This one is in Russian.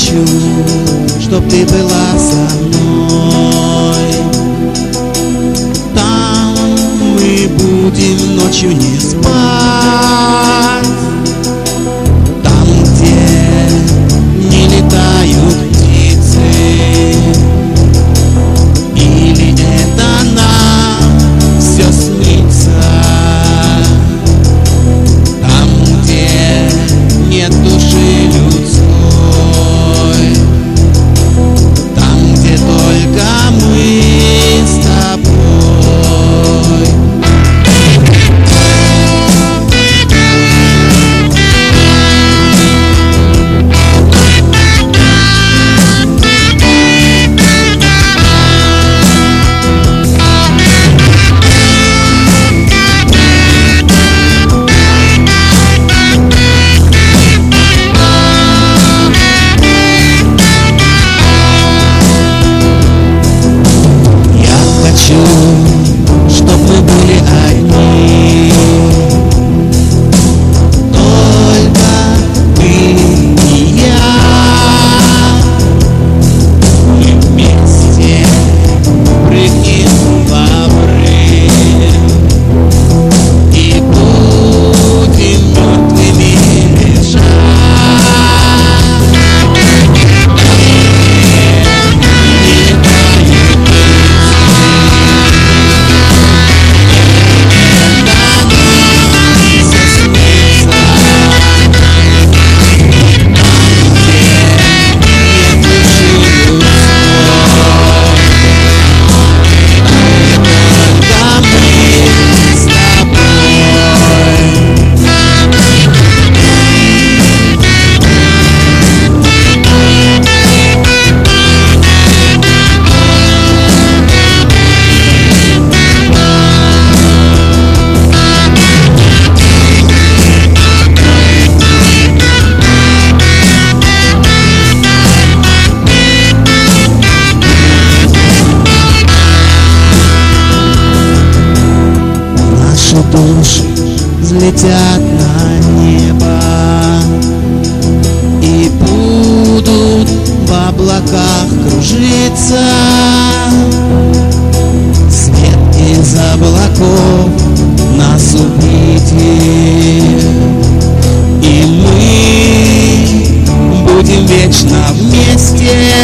хочу, чтоб ты была со мной. Там мы будем ночью не спать, там, где не летают птицы. Или это нам все снится? Там, где нет души людской, там, где только мы с тобой. Чтоб мы были одни, только ты и я. Мы вместе прыгнем в обрыв и будем мертвыми лежать. Души взлетят на небо и будут в облаках кружиться. Свет из облаков нас увидит, и мы будем вечно вместе.